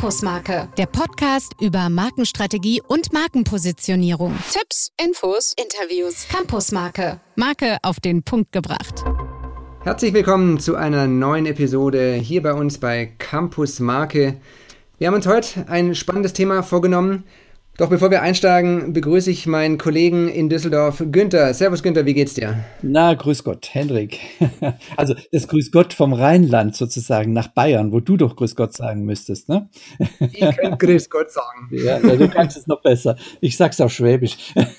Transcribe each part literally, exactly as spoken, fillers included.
Campusmarke, der Podcast über Markenstrategie und Markenpositionierung. Tipps, Infos, Interviews. Campusmarke, Marke auf den Punkt gebracht. Herzlich willkommen zu einer neuen Episode hier bei uns bei Campusmarke. Wir haben uns heute ein spannendes Thema vorgenommen. Doch bevor wir einsteigen, begrüße ich meinen Kollegen in Düsseldorf, Günther. Servus Günther, wie geht's dir? Na, grüß Gott, Hendrik. Also das Grüß Gott vom Rheinland sozusagen nach Bayern, wo du doch Grüß Gott sagen müsstest, ne? Ich könnte Grüß Gott sagen. Ja, ja, du kannst es noch besser. Ich sag's auf Schwäbisch.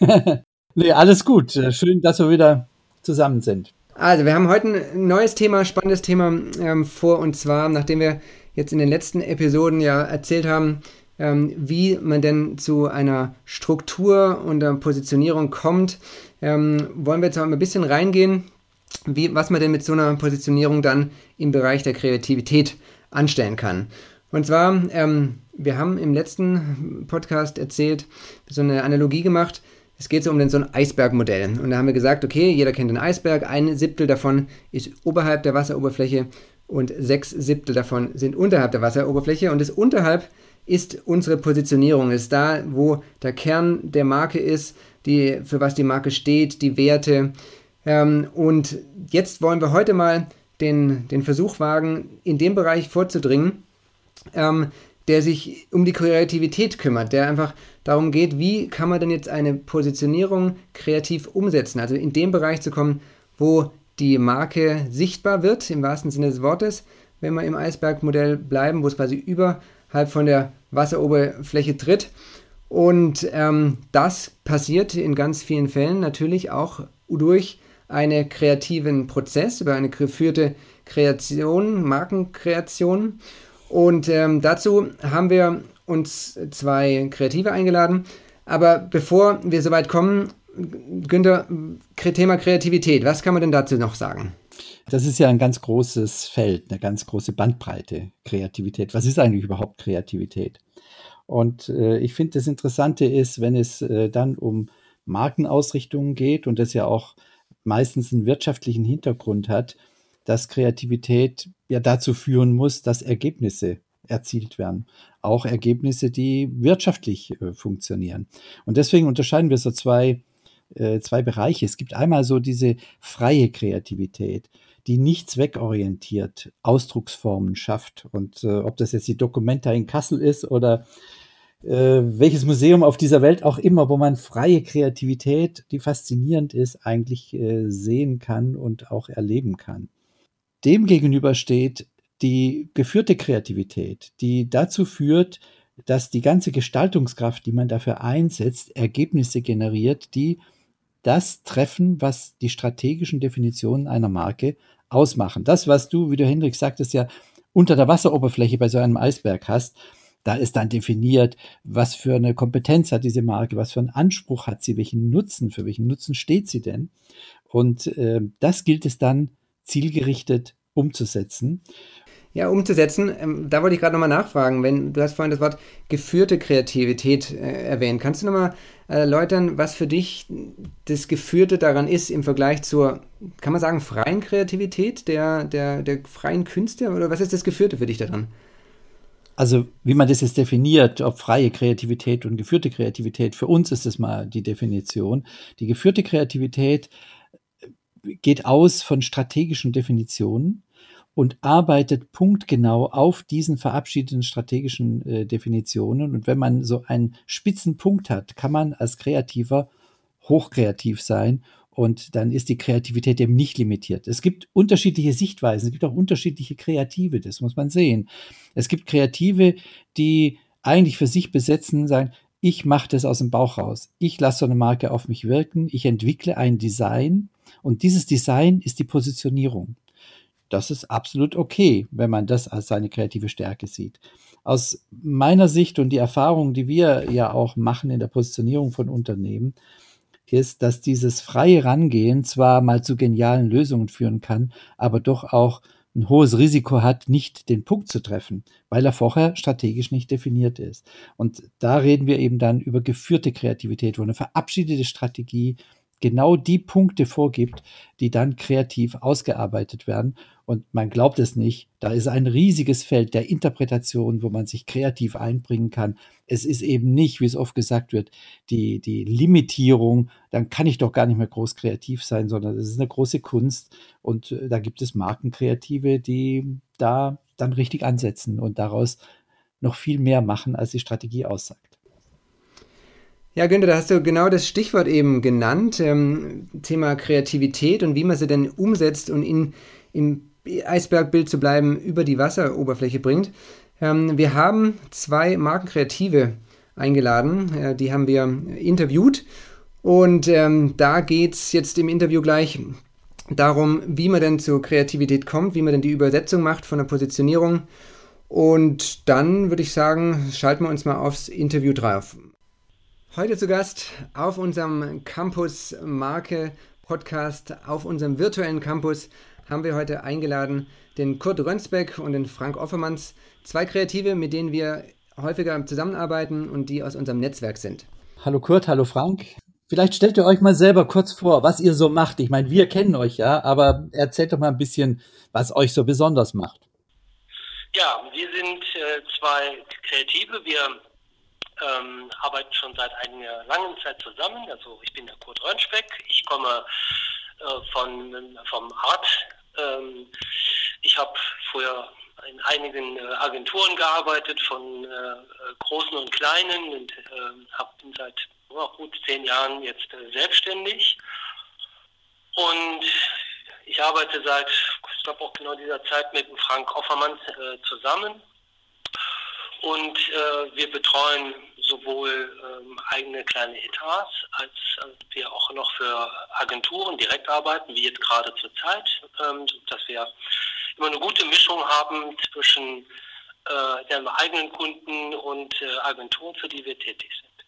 Nee, alles gut. Schön, dass wir wieder zusammen sind. Also wir haben heute ein neues Thema, spannendes Thema ähm, vor, und zwar, nachdem wir jetzt in den letzten Episoden ja erzählt haben, ähm, wie man denn zu einer Struktur und einer Positionierung kommt, ähm, wollen wir jetzt mal ein bisschen reingehen, wie, was man denn mit so einer Positionierung dann im Bereich der Kreativität anstellen kann. Und zwar, ähm, wir haben im letzten Podcast erzählt, so eine Analogie gemacht. Es geht so um den, so ein Eisbergmodell. Und da haben wir gesagt, okay, jeder kennt den Eisberg, ein Siebtel davon ist oberhalb der Wasseroberfläche und sechs Siebtel davon sind unterhalb der Wasseroberfläche. Und das unterhalb ist unsere Positionierung, ist da, wo der Kern der Marke ist, die, für was die Marke steht, die Werte. Ähm, und jetzt wollen wir heute mal den, den Versuch wagen, in dem Bereich vorzudringen, ähm, der sich um die Kreativität kümmert, der einfach darum geht, wie kann man denn jetzt eine Positionierung kreativ umsetzen, also in dem Bereich zu kommen, wo die Marke sichtbar wird, im wahrsten Sinne des Wortes, wenn wir im Eisbergmodell bleiben, wo es quasi überhalb von der Wasseroberfläche tritt. Und ähm, das passiert in ganz vielen Fällen natürlich auch durch einen kreativen Prozess, über eine geführte Kreation, Markenkreation. Und ähm, dazu haben wir uns zwei Kreative eingeladen. Aber bevor wir soweit kommen, Günther, Thema Kreativität, was kann man denn dazu noch sagen? Das ist ja ein ganz großes Feld, eine ganz große Bandbreite, Kreativität. Was ist eigentlich überhaupt Kreativität? Und äh, ich finde, das Interessante ist, wenn es äh, dann um Markenausrichtungen geht und das ja auch meistens einen wirtschaftlichen Hintergrund hat, dass Kreativität ja dazu führen muss, dass Ergebnisse erzielt werden. Auch Ergebnisse, die wirtschaftlich äh, funktionieren. Und deswegen unterscheiden wir so zwei, äh, zwei Bereiche. Es gibt einmal so diese freie Kreativität, die nicht zweckorientiert Ausdrucksformen schafft. Und äh, ob das jetzt die Documenta in Kassel ist oder äh, welches Museum auf dieser Welt auch immer, wo man freie Kreativität, die faszinierend ist, eigentlich äh, sehen kann und auch erleben kann. Demgegenüber steht die geführte Kreativität, die dazu führt, dass die ganze Gestaltungskraft, die man dafür einsetzt, Ergebnisse generiert, die das treffen, was die strategischen Definitionen einer Marke ausmachen. Das, was du, wie du Hendrik sagtest, ja unter der Wasseroberfläche bei so einem Eisberg hast, da ist dann definiert, was für eine Kompetenz hat diese Marke, was für einen Anspruch hat sie, welchen Nutzen, für welchen Nutzen steht sie denn? Und äh, das gilt es dann zielgerichtet umzusetzen. Ja, umzusetzen, ähm, da wollte ich gerade nochmal nachfragen, wenn du hast vorhin das Wort geführte Kreativität äh, erwähnt. Kannst du nochmal erläutern, was für dich das Geführte daran ist im Vergleich zur, kann man sagen, freien Kreativität, der, der, der freien Künste? Oder was ist das Geführte für dich daran? Also wie man das jetzt definiert, ob freie Kreativität und geführte Kreativität, für uns ist das mal die Definition. Die geführte Kreativität geht aus von strategischen Definitionen und arbeitet punktgenau auf diesen verabschiedeten strategischen äh, Definitionen. Und wenn man so einen Spitzenpunkt hat, kann man als Kreativer hochkreativ sein und dann ist die Kreativität eben nicht limitiert. Es gibt unterschiedliche Sichtweisen, es gibt auch unterschiedliche Kreative, das muss man sehen. Es gibt Kreative, die eigentlich für sich besetzen, sagen, ich mache das aus dem Bauch raus. Ich lasse so eine Marke auf mich wirken, ich entwickle ein Design und dieses Design ist die Positionierung. Das ist absolut okay, wenn man das als seine kreative Stärke sieht. Aus meiner Sicht und die Erfahrung, die wir ja auch machen in der Positionierung von Unternehmen, ist, dass dieses freie Rangehen zwar mal zu genialen Lösungen führen kann, aber doch auch ein hohes Risiko hat, nicht den Punkt zu treffen, weil er vorher strategisch nicht definiert ist. Und da reden wir eben dann über geführte Kreativität, wo eine verabschiedete Strategie genau die Punkte vorgibt, die dann kreativ ausgearbeitet werden. Und man glaubt es nicht, da ist ein riesiges Feld der Interpretation, wo man sich kreativ einbringen kann. Es ist eben nicht, wie es oft gesagt wird, die, die Limitierung, dann kann ich doch gar nicht mehr groß kreativ sein, sondern es ist eine große Kunst. Und äh, da gibt es Markenkreative, die da dann richtig ansetzen und daraus noch viel mehr machen, als die Strategie aussagt. Ja, Günther, da hast du genau das Stichwort eben genannt, ähm, Thema Kreativität und wie man sie denn umsetzt und in, im Eisbergbild zu bleiben, über die Wasseroberfläche bringt. Ähm, wir haben zwei Markenkreative eingeladen, äh, die haben wir interviewt und ähm, da geht es jetzt im Interview gleich darum, wie man denn zur Kreativität kommt, wie man denn die Übersetzung macht von der Positionierung und dann würde ich sagen, schalten wir uns mal aufs Interview drauf. Heute zu Gast auf unserem Campus Marke Podcast, auf unserem virtuellen Campus haben wir heute eingeladen den Kurt Rönsbeck und den Frank Offermanns, zwei Kreative, mit denen wir häufiger zusammenarbeiten und die aus unserem Netzwerk sind. Hallo Kurt, hallo Frank. Vielleicht stellt ihr euch mal selber kurz vor, was ihr so macht. Ich meine, wir kennen euch ja, aber erzählt doch mal ein bisschen, was euch so besonders macht. Ja, wir sind äh, zwei Kreative, wir Ähm, arbeiten schon seit einer langen Zeit zusammen. Also ich bin der Kurt Rönsbeck, ich komme äh, von, vom Art. Ähm, ich habe früher in einigen äh, Agenturen gearbeitet, von äh, großen und kleinen und äh, hab, bin seit oh, gut zehn Jahren jetzt äh, selbstständig. Und ich arbeite seit, ich glaube auch genau dieser Zeit mit dem Frank Offermann äh, zusammen. Und äh, wir betreuen sowohl ähm, eigene kleine Etats, als, als wir auch noch für Agenturen direkt arbeiten, wie jetzt gerade zur Zeit, ähm, dass wir immer eine gute Mischung haben zwischen äh, den eigenen Kunden und äh, Agenturen, für die wir tätig sind.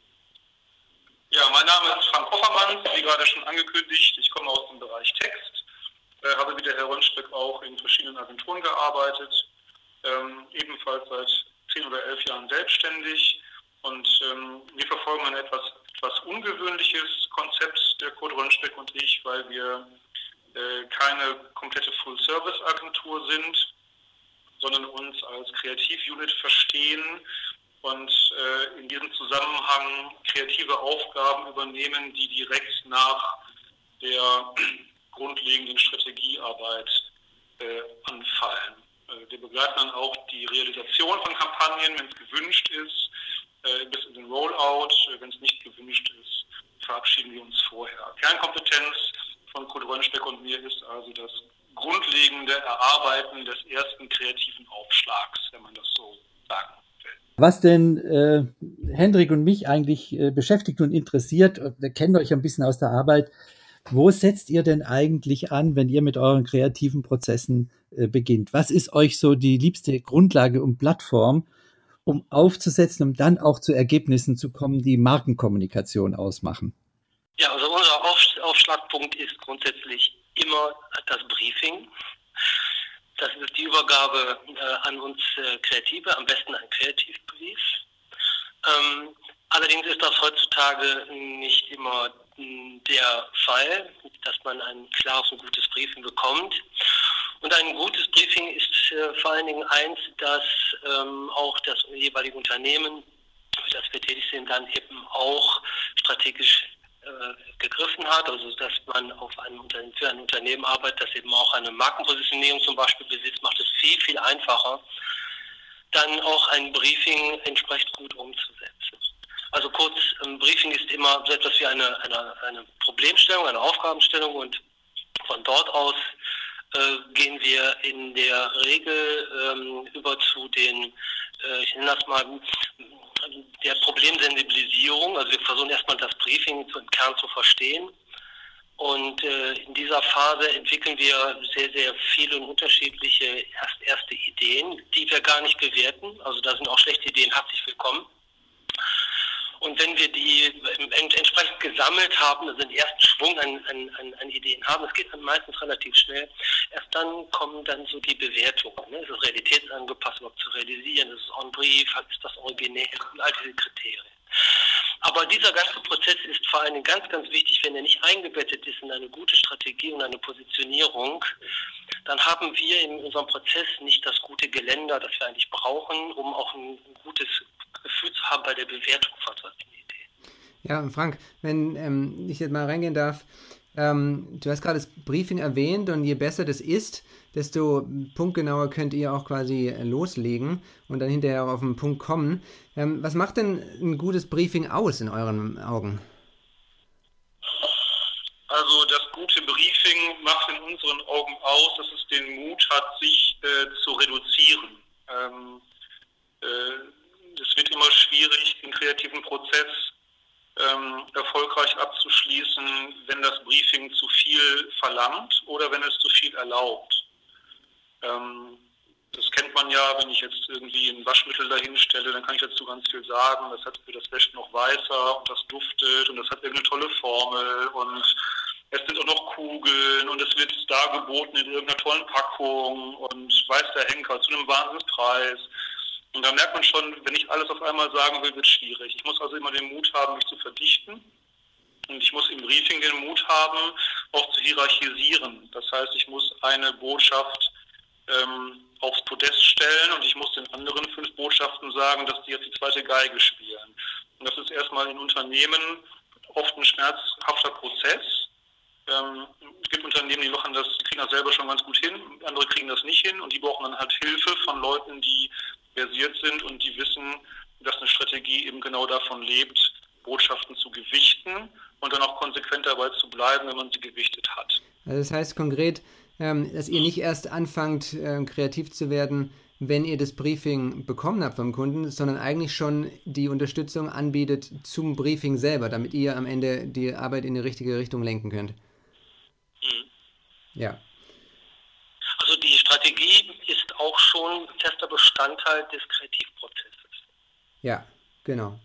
Ja, mein Name ist Frank Offermann, wie gerade schon angekündigt. Ich komme aus dem Bereich Text, äh, habe wie der Herr Rönsbeck auch in verschiedenen Agenturen gearbeitet, ähm, ebenfalls seit zehn oder elf Jahren selbstständig und ähm, wir verfolgen ein etwas, etwas ungewöhnliches Konzept, der Kurt Rönsbeck und ich, weil wir äh, keine komplette Full-Service-Agentur sind, sondern uns als Kreativ-Unit verstehen und äh, in diesem Zusammenhang kreative Aufgaben übernehmen, die direkt nach der grundlegenden Strategiearbeit äh, anfallen. Wir begleiten dann auch die Realisation von Kampagnen, wenn es gewünscht ist, äh, bis in den Rollout. Wenn es nicht gewünscht ist, verabschieden wir uns vorher. Kernkompetenz von Kurt Rönsbeck und mir ist also das grundlegende Erarbeiten des ersten kreativen Aufschlags, wenn man das so sagen will. Was denn äh, Hendrik und mich eigentlich äh, beschäftigt und interessiert, wir kennen euch ein bisschen aus der Arbeit, wo setzt ihr denn eigentlich an, wenn ihr mit euren kreativen Prozessen äh, beginnt? Was ist euch so die liebste Grundlage und Plattform, um aufzusetzen, um dann auch zu Ergebnissen zu kommen, die Markenkommunikation ausmachen? Ja, also unser Auf- Aufschlagpunkt ist grundsätzlich immer das Briefing. Das ist die Übergabe äh, an uns äh, Kreative, am besten ein Kreativbrief. Ähm, allerdings ist das heutzutage nicht immer der Fall, dass man ein klares und gutes Briefing bekommt. Und ein gutes Briefing ist äh, vor allen Dingen eins, das ähm, auch das jeweilige Unternehmen, für das wir tätig sind, dann eben auch strategisch äh, gegriffen hat. Also dass man auf einem Unternehmen, für ein Unternehmen arbeitet, das eben auch eine Markenpositionierung zum Beispiel besitzt, macht es viel, viel einfacher, dann auch ein Briefing entsprechend gut umzusetzen. Also kurz, ein Briefing ist immer so etwas wie eine, eine, eine Problemstellung, eine Aufgabenstellung und von dort aus äh, gehen wir in der Regel ähm, über zu den, äh, ich nenne das mal, der Problemsensibilisierung. Also wir versuchen erstmal das Briefing im Kern zu verstehen und äh, in dieser Phase entwickeln wir sehr, sehr viele und unterschiedliche erst, erste Ideen, die wir gar nicht bewerten. Also da sind auch schlechte Ideen herzlich willkommen. Und wenn wir die entsprechend gesammelt haben, also den ersten Schwung an, an, an Ideen haben, es geht dann meistens relativ schnell, erst dann kommen dann so die Bewertungen. Ne? Ist es realitätsangepasst überhaupt zu realisieren? Ist es en brief? Ist das originär? Und all diese Kriterien. Aber dieser ganze Prozess ist vor allem ganz, ganz wichtig, wenn er nicht eingebettet ist in eine gute Strategie und eine Positionierung, dann haben wir in unserem Prozess nicht das gute Geländer, das wir eigentlich brauchen, um auch ein gutes Gefühl zu haben bei der Bewertung von so einer Idee. Ja, und Frank, wenn ähm, ich jetzt mal reingehen darf, ähm, du hast gerade das Briefing erwähnt und je besser das ist, desto punktgenauer könnt ihr auch quasi loslegen und dann hinterher auch auf den Punkt kommen. Ähm, was macht denn ein gutes Briefing aus in euren Augen? Also das gute Briefing macht in unseren Augen aus, dass es den Mut hat, sich äh, zu reduzieren. Ähm, äh, es wird immer schwierig, den kreativen Prozess ähm, erfolgreich abzuschließen, wenn das Briefing zu viel verlangt oder wenn es zu viel erlaubt. Ähm, das kennt man ja, wenn ich jetzt irgendwie ein Waschmittel dahin stelle, dann kann ich dazu ganz viel sagen. Das hat das wäscht noch weißer und das duftet und das hat irgendeine tolle Formel und es sind auch noch Kugeln und es wird dargeboten in irgendeiner tollen Packung und weiß der Henker zu einem Wahnsinnspreis. Und da merkt man schon, wenn ich alles auf einmal sagen will, wird es schwierig. Ich muss also immer den Mut haben, mich zu verdichten. Und ich muss im Briefing den Mut haben, auch zu hierarchisieren. Das heißt, ich muss eine Botschaft ähm, aufs Podest stellen und ich muss den anderen fünf Botschaften sagen, dass die jetzt die zweite Geige spielen. Und das ist erstmal in Unternehmen oft ein schmerzhafter Prozess. Ähm, es gibt Unternehmen, die machen das, die kriegen das selber schon ganz gut hin, andere kriegen das nicht hin und die brauchen dann halt Hilfe von Leuten, die versiert sind und die wissen, dass eine Strategie eben genau davon lebt, Botschaften zu gewichten und dann auch konsequent dabei zu bleiben, wenn man sie gewichtet hat. Also das heißt konkret, ähm, dass ihr nicht erst anfangt, äh, kreativ zu werden, wenn ihr das Briefing bekommen habt vom Kunden, sondern eigentlich schon die Unterstützung anbietet zum Briefing selber, damit ihr am Ende die Arbeit in die richtige Richtung lenken könnt. Mhm. Ja. Also die Strategie ist auch schon fester Bestandteil des Kreativprozesses. Ja, genau.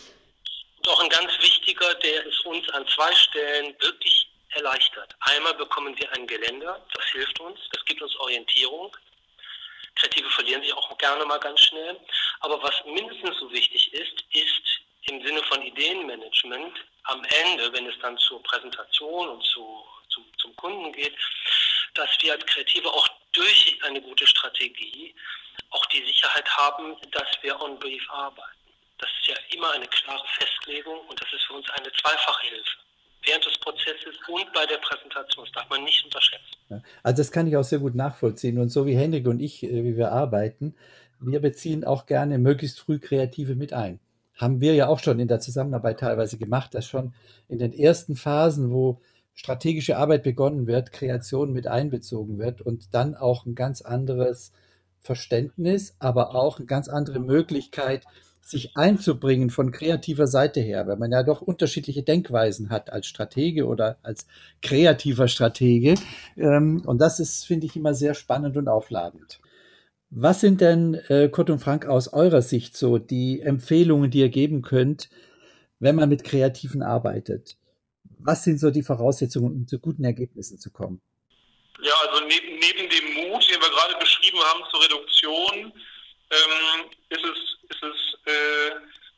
Und auch ein ganz wichtiger, der es uns an zwei Stellen wirklich erleichtert. Einmal bekommen wir ein Geländer, das hilft uns, das gibt uns Orientierung. Kreative verlieren sich auch gerne mal ganz schnell. Aber was mindestens so wichtig ist, ist im Sinne von Ideenmanagement am Ende, wenn es dann zur Präsentation und zu, zum, zum Kunden geht, dass wir als Kreative auch durch eine gute Strategie auch die Sicherheit haben, dass wir on brief arbeiten. Das ist ja immer eine klare Festlegung und das ist für uns eine zweifache Hilfe. Während des Prozesses und bei der Präsentation. Das darf man nicht unterschätzen. Ja, also das kann ich auch sehr gut nachvollziehen. Und so wie Henrik und ich, äh, wie wir arbeiten, wir beziehen auch gerne möglichst früh Kreative mit ein. Haben wir ja auch schon in der Zusammenarbeit teilweise gemacht, dass schon in den ersten Phasen, wo strategische Arbeit begonnen wird, Kreation mit einbezogen wird und dann auch ein ganz anderes Verständnis, aber auch eine ganz andere Möglichkeit, sich einzubringen von kreativer Seite her, weil man ja doch unterschiedliche Denkweisen hat als Stratege oder als kreativer Stratege. Und das ist, finde ich, immer sehr spannend und aufladend. Was sind denn, äh, Kurt und Frank, aus eurer Sicht so die Empfehlungen, die ihr geben könnt, wenn man mit Kreativen arbeitet? Was sind so die Voraussetzungen, um zu guten Ergebnissen zu kommen? Ja, also neben, neben dem Mut, den wir gerade beschrieben haben zur Reduktion, ähm, ist es, ist es äh,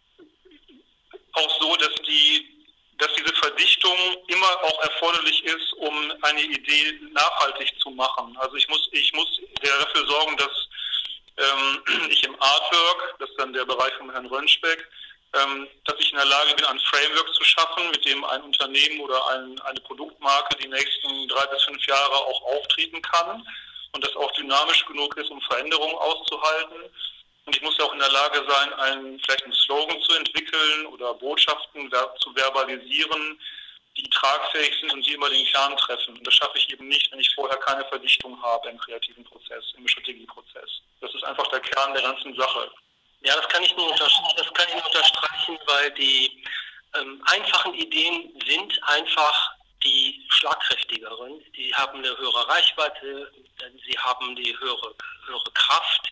auch so, dass die, dass diese Verdichtung immer auch erforderlich ist, um eine Idee nachhaltig zu machen. Also ich muss, ich muss dafür sorgen, dass ähm, ich im Artwork, das ist dann der Bereich von Herrn Rönschbeck, ähm, dass ich in der Lage bin, ein Framework zu schaffen, mit dem ein Unternehmen oder ein, eine Produktmarke die nächsten drei bis fünf Jahre auch auftreten kann und das auch dynamisch genug ist, um Veränderungen auszuhalten. Und ich muss ja auch in der Lage sein, einen, vielleicht einen Slogan zu entwickeln oder Botschaften zu verbalisieren, die tragfähig sind und die immer den Kern treffen. Und das schaffe ich eben nicht, wenn ich vorher keine Verdichtung habe im kreativen Prozess, im Strategieprozess. Das ist einfach der Kern der ganzen Sache. Ja, das kann ich nur unterstreichen, das kann ich nur unterstreichen, weil die ähm, einfachen Ideen sind einfach die schlagkräftigeren. Die haben eine höhere Reichweite, sie haben die höhere, höhere Kraft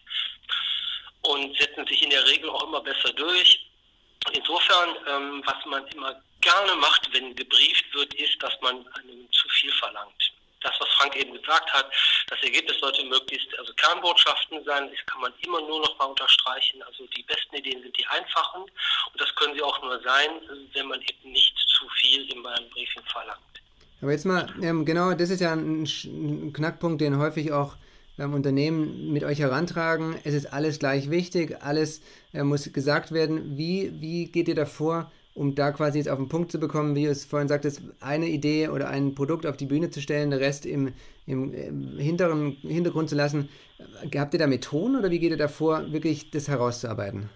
und setzen sich in der Regel auch immer besser durch. Insofern, ähm, was man immer gerne macht, wenn gebrieft wird, ist, dass man einem zu viel verlangt. Das, was Frank eben gesagt hat, Das Ergebnis sollte möglichst, also Kernbotschaften sein, das kann man immer nur noch mal unterstreichen. Also die besten Ideen sind die einfachen und das können sie auch nur sein, wenn man eben nicht zu viel in meinem Briefing verlangt. Aber jetzt mal, ähm, genau, das ist ja ein, ein Knackpunkt, den häufig auch ähm, Unternehmen mit euch herantragen. Es ist alles gleich wichtig, alles äh, muss gesagt werden. Wie, wie geht ihr da vor, um da quasi jetzt auf den Punkt zu bekommen, wie ihr es vorhin sagtest, eine Idee oder ein Produkt auf die Bühne zu stellen, der Rest im, im, im hinteren Hintergrund zu lassen? Habt ihr da Methoden oder wie geht ihr da vor, wirklich das herauszuarbeiten?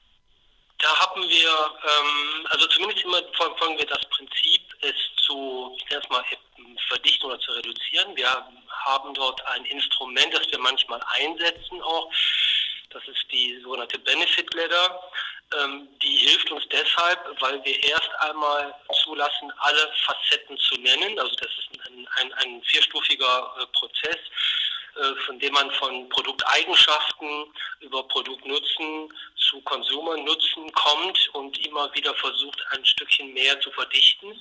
Da haben wir, ähm, also zumindest immer folgen wir das Prinzip, es zu, ich nenne es mal, verdichten oder zu reduzieren. Wir haben dort ein Instrument, das wir manchmal einsetzen auch. Das ist die sogenannte Benefit Ladder. Ähm, die hilft uns deshalb, weil wir erst einmal zulassen, alle Facetten zu nennen. Also das ist ein, ein, ein vierstufiger äh, Prozess, äh, von dem man von Produkteigenschaften über Produktnutzen zu Konsumernutzen kommt und immer wieder versucht, ein Stückchen mehr zu verdichten,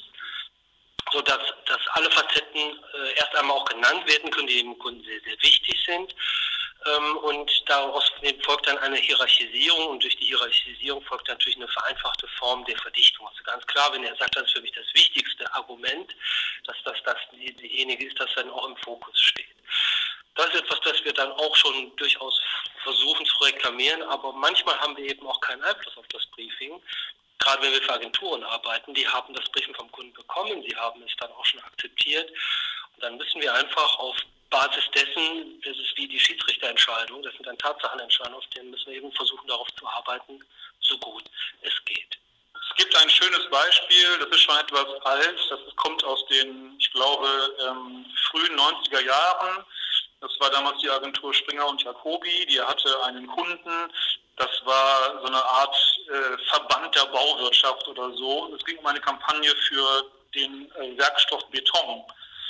sodass dass alle Facetten äh, erst einmal auch genannt werden können, die dem Kunden sehr, sehr wichtig sind. Ähm, und daraus folgt dann eine Hierarchisierung und durch die Hierarchisierung folgt natürlich eine vereinfachte Form der Verdichtung. Also ganz klar, wenn er sagt, das ist für mich das wichtigste Argument, dass das, das diejenige ist, das dann auch im Fokus steht. Das ist etwas, das wir dann auch schon durchaus versuchen zu reklamieren, aber manchmal haben wir eben auch keinen Einfluss auf das Briefing. Gerade wenn wir für Agenturen arbeiten, die haben das Briefing vom Kunden bekommen, sie haben es dann auch schon akzeptiert. Und dann müssen wir einfach auf Basis dessen, das ist wie die Schiedsrichterentscheidung, das sind dann Tatsachenentscheidungen, auf denen müssen wir eben versuchen, darauf zu arbeiten, so gut es geht. Es gibt ein schönes Beispiel, das ist schon etwas alt, das kommt aus den, ich glaube, ähm, frühen neunziger Jahren. Das war damals die Agentur Springer und Jacobi, die hatte einen Kunden, das war so eine Art äh, Verband der Bauwirtschaft oder so. Es ging um eine Kampagne für den äh, Werkstoff Beton.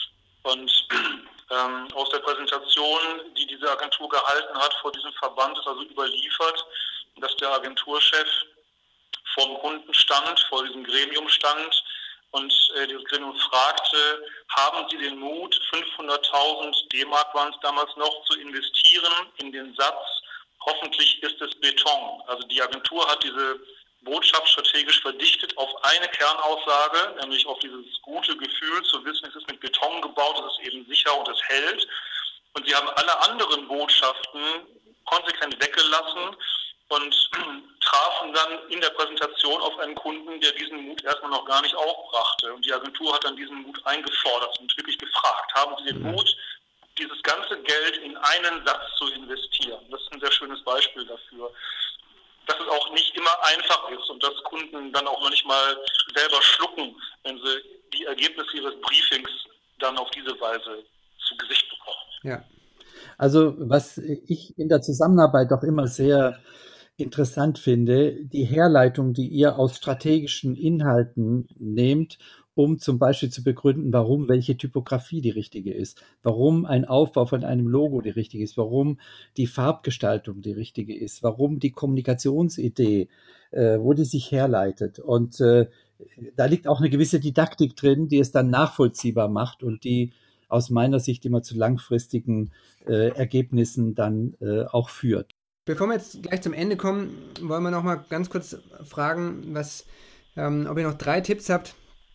Und ähm, aus der Präsentation, die diese Agentur gehalten hat vor diesem Verband, ist also überliefert, dass der Agenturchef vor dem Kunden stand, vor diesem Gremium stand und äh, dieses Gremium fragte, haben Sie den Mut, fünfhunderttausend D-Mark waren es damals noch, zu investieren in den Satz, hoffentlich ist es Beton. Also die Agentur hat diese Botschaft strategisch verdichtet auf eine Kernaussage, nämlich auf dieses gute Gefühl zu wissen, es ist mit Beton gebaut, es ist eben sicher und es hält. Und sie haben alle anderen Botschaften konsequent weggelassen und trafen dann in der Präsentation auf einen Kunden, der diesen Mut erstmal noch gar nicht aufbrachte. Und die Agentur hat dann diesen Mut eingefordert und wirklich gefragt, haben Sie den Mut, dieses ganze Geld in einen Satz zu investieren? Das ist ein sehr schönes Beispiel dafür, dass es auch nicht immer einfach ist und dass Kunden dann auch manchmal selber schlucken, wenn sie die Ergebnisse ihres Briefings dann auf diese Weise zu Gesicht bekommen. Ja. Also was ich in der Zusammenarbeit auch immer sehr interessant finde, die Herleitung, die ihr aus strategischen Inhalten nehmt, um zum Beispiel zu begründen, warum welche Typografie die richtige ist, warum ein Aufbau von einem Logo die richtige ist, warum die Farbgestaltung die richtige ist, warum die Kommunikationsidee, äh, wo die sich herleitet. Und äh, da liegt auch eine gewisse Didaktik drin, die es dann nachvollziehbar macht und die aus meiner Sicht immer zu langfristigen äh, Ergebnissen dann äh, auch führt. Bevor wir jetzt gleich zum Ende kommen, wollen wir noch mal ganz kurz fragen, was, ähm, ob ihr noch drei Tipps habt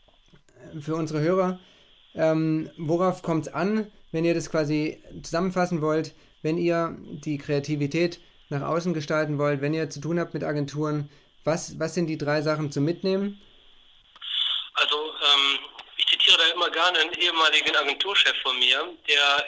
für unsere Hörer. Ähm, worauf kommt es an, wenn ihr das quasi zusammenfassen wollt, wenn ihr die Kreativität nach außen gestalten wollt, wenn ihr zu tun habt mit Agenturen, was, was sind die drei Sachen zum Mitnehmen? Also ähm, ich zitiere da immer gerne einen ehemaligen Agenturchef von mir, der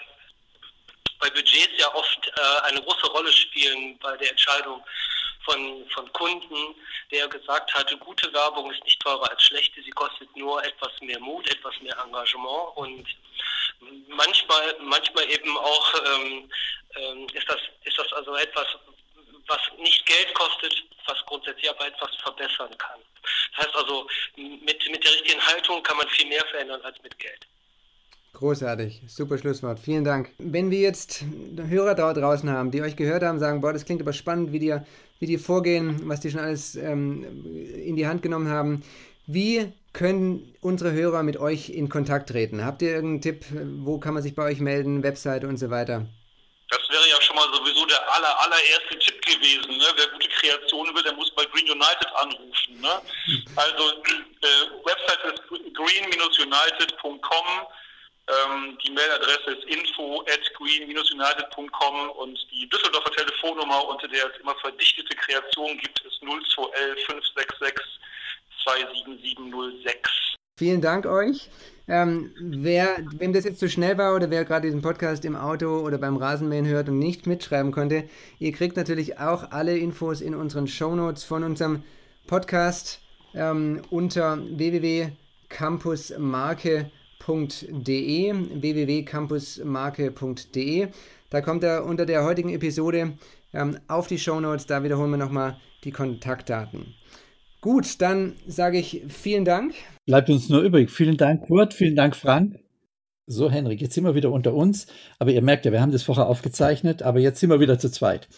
bei Budgets ja oft äh, eine große Rolle spielen bei der Entscheidung von, von Kunden, der gesagt hatte, gute Werbung ist nicht teurer als schlechte, sie kostet nur etwas mehr Mut, etwas mehr Engagement und manchmal, manchmal eben auch ähm, ähm, ist das, ist das also etwas, was nicht Geld kostet, was grundsätzlich aber etwas verbessern kann. Das heißt also, mit, mit der richtigen Haltung kann man viel mehr verändern als mit Geld. Großartig, super Schlusswort, vielen Dank. Wenn wir jetzt Hörer da draußen haben, die euch gehört haben, sagen, boah, das klingt aber spannend, wie die, wie die vorgehen, was die schon alles ähm, in die Hand genommen haben, wie können unsere Hörer mit euch in Kontakt treten? Habt ihr irgendeinen Tipp, wo kann man sich bei euch melden, Webseite und so weiter? Das wäre ja schon mal sowieso der aller, allererste Tipp gewesen. Ne? Wer gute Kreationen will, der muss bei Green United anrufen. Ne? Also äh, Website ist green united punkt com, ähm, die Mailadresse ist info at green united punkt com und die Düsseldorfer Telefonnummer, unter der es immer verdichtete Kreationen gibt, ist null zwei elf fünf sechs sechs zwei sieben sieben null sechs. Vielen Dank euch. Ähm, wer, wem das jetzt zu schnell war oder wer gerade diesen Podcast im Auto oder beim Rasenmähen hört und nicht mitschreiben konnte, ihr kriegt natürlich auch alle Infos in unseren Shownotes von unserem Podcast ähm, unter w w w punkt campusmarke punkt de w w w punkt campusmarke punkt de. Da kommt er unter der heutigen Episode ähm, auf die Shownotes, da wiederholen wir nochmal die Kontaktdaten. Gut, dann sage ich vielen Dank. Bleibt uns nur übrig. Vielen Dank, Kurt. Vielen Dank, Frank. So, Henrik, jetzt sind wir wieder unter uns. Aber ihr merkt ja, wir haben das vorher aufgezeichnet, aber jetzt sind wir wieder zu zweit.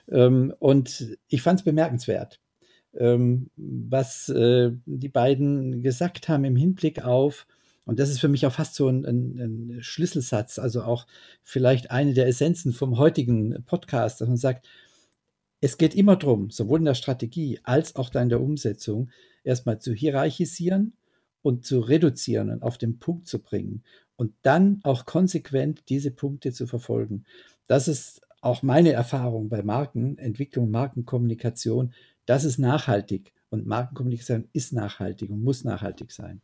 Und ich fand es bemerkenswert, was die beiden gesagt haben im Hinblick auf, und das ist für mich auch fast so ein, ein, ein Schlüsselsatz, also auch vielleicht eine der Essenzen vom heutigen Podcast, dass man sagt, es geht immer darum, sowohl in der Strategie als auch dann in der Umsetzung, erstmal zu hierarchisieren und zu reduzieren und auf den Punkt zu bringen und dann auch konsequent diese Punkte zu verfolgen. Das ist auch meine Erfahrung bei Markenentwicklung, Markenkommunikation. Das ist nachhaltig und Markenkommunikation ist nachhaltig und muss nachhaltig sein.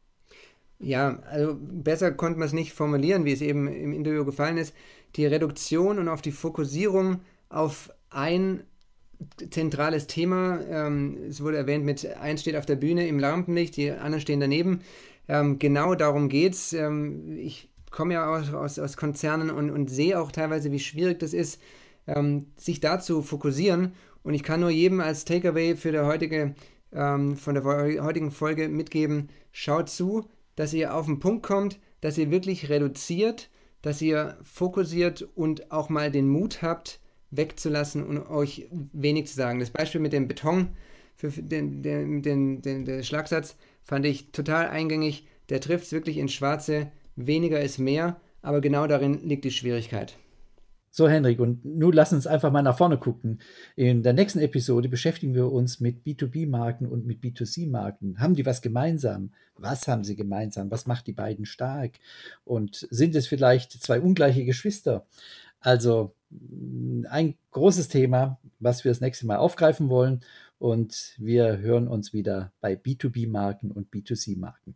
Ja, also besser konnte man es nicht formulieren, wie es eben im Interview gefallen ist. Die Reduktion und auf die Fokussierung auf ein zentrales Thema. Ähm, es wurde erwähnt, mit eins steht auf der Bühne im Lampenlicht, die anderen stehen daneben. Ähm, genau darum geht's. Ähm, ich komme ja auch aus, aus Konzernen und, und sehe auch teilweise, wie schwierig das ist, ähm, sich da zu fokussieren. Und ich kann nur jedem als Takeaway für der heutige, ähm, von der heutigen Folge mitgeben, schaut zu, dass ihr auf den Punkt kommt, dass ihr wirklich reduziert, dass ihr fokussiert und auch mal den Mut habt, wegzulassen und euch wenig zu sagen. Das Beispiel mit dem Beton, für den, den, den, den, den Schlagsatz, fand ich total eingängig. Der trifft es wirklich ins Schwarze. Weniger ist mehr, aber genau darin liegt die Schwierigkeit. So, Henrik, und nun lass uns einfach mal nach vorne gucken. In der nächsten Episode beschäftigen wir uns mit B zwei B-Marken und mit B zwei C-Marken. Haben die was gemeinsam? Was haben sie gemeinsam? Was macht die beiden stark? Und sind es vielleicht zwei ungleiche Geschwister? Also ein großes Thema, was wir das nächste Mal aufgreifen wollen. Und wir hören uns wieder bei B zwei B-Marken und B zwei C-Marken.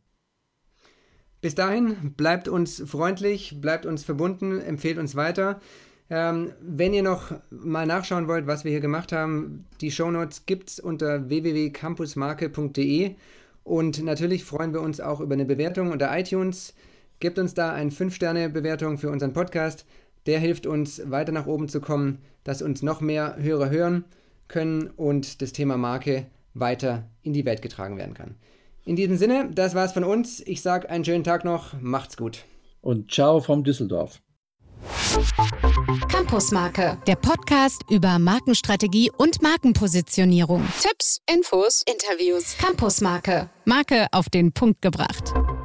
Bis dahin, bleibt uns freundlich, bleibt uns verbunden, empfehlt uns weiter. Ähm, wenn ihr noch mal nachschauen wollt, was wir hier gemacht haben, die Shownotes gibt es unter w w w punkt campusmarke punkt de und natürlich freuen wir uns auch über eine Bewertung unter iTunes. Gebt uns da eine fünf Sterne Bewertung für unseren Podcast. Der hilft uns, weiter nach oben zu kommen, dass uns noch mehr Hörer hören können und das Thema Marke weiter in die Welt getragen werden kann. In diesem Sinne, das war's von uns. Ich sage einen schönen Tag noch. Macht's gut. Und ciao vom Düsseldorf. Campusmarke, der Podcast über Markenstrategie und Markenpositionierung. Tipps, Infos, Interviews. Campusmarke, Marke auf den Punkt gebracht.